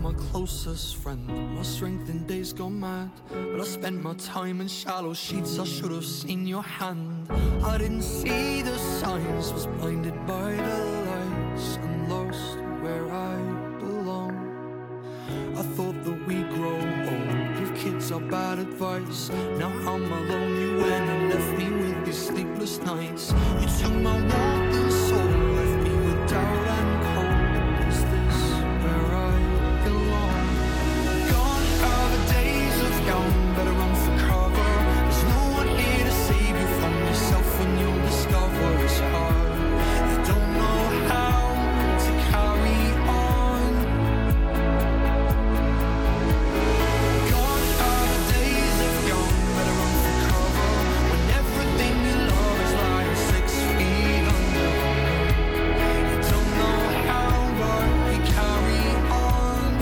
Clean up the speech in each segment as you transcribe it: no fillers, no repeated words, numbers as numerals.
my closest friend. My strength in days gone mad, but I spent my time in shallow sheets. I should have seen your hand. I didn't see the signs, was blinded by the lights and lost where I belong. I thought that we'd grow old, give kids our bad advice. Now I'm alone, you went and left me with these sleepless nights. You took my warmth and soul, left me with doubt and cold. Is this where I belong? Gone are the days of young, better run for cover. There's no one here to save you from yourself when you'll discover it's hard. You don't know how to carry on. Gone are the days of young, better run for cover, when everything you love is lying 6 feet under. You don't know how, but you carry on.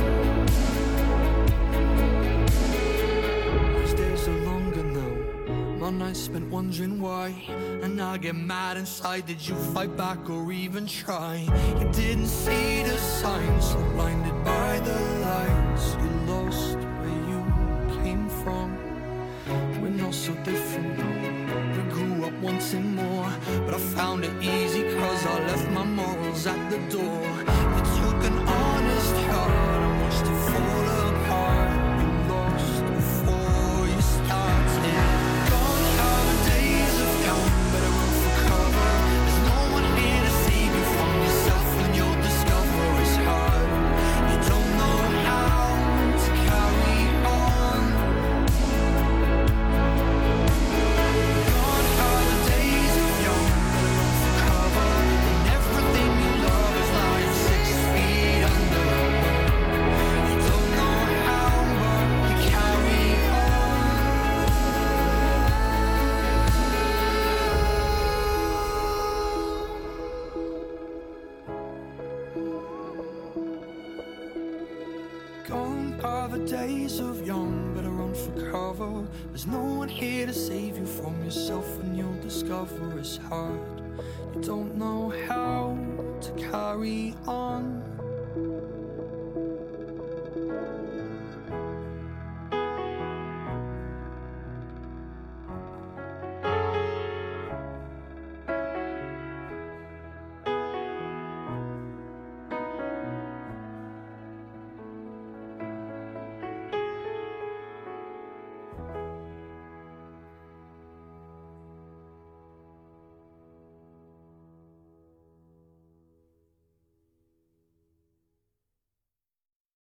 These days are longer now, my nights spent wondering why. And I get mad inside, did you fight back or even try? You didn't see the signs, so blinded by the lights. You lost where you came from. We're not so different now, we grew up wanting more. But I found it easy cause I left my morals at the door. You took an honest heart and watched it fall apart. You lost before you started. Gone are the days of young, better run for cover. There's no one here to save you from yourself when you'll discover it's hard. You don't know how to carry on. Gone are the days of young, better run for cover, when everything you love is lying 6 feet under. You don't know how, but you carry on. Gone are the days of young, better run for cover. There's no one here to save you from yourself when you'll discover it's hard. You don't know how to carry on.